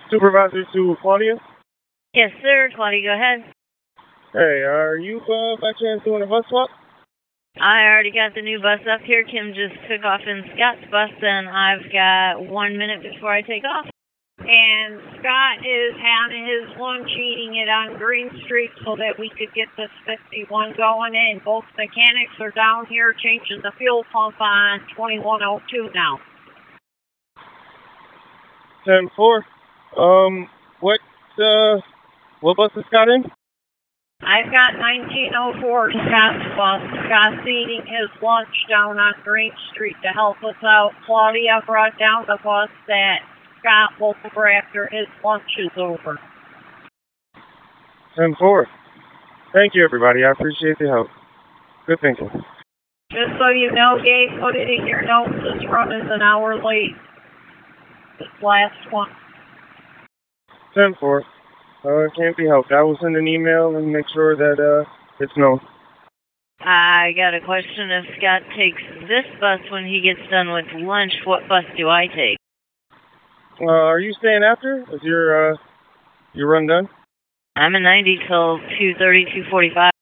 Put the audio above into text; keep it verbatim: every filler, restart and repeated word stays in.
Supervisor to Claudia? Yes, sir. Claudia, go ahead. Hey, are you uh, by chance doing a bus swap? I already got the new bus up here. Kim just took off in Scott's bus, and I've got one minute before I take off. And Scott is having his lunch, eating it on Green Street so that we could get this fifty-one going in. Both mechanics are down here changing the fuel pump on twenty-one oh two now. ten four. Um, what, uh, what bus is Scott in? I've got nineteen oh four Scott's bus. Scott's eating his lunch down on Green Street to help us out. Claudia brought down the bus that Scott will over after his lunch is over. ten four. Thank you, everybody. I appreciate the help. Good thinking. Just so you know, Gabe, put it in your notes. This run is an hour late. This last one. ten four. Uh, it can't be helped. I will send an email and make sure that uh, it's known. I got a question. If Scott takes this bus when he gets done with lunch, what bus do I take? Uh, are you staying after? Is your, uh, your run done? I'm a ninety till two thirty, two forty-five.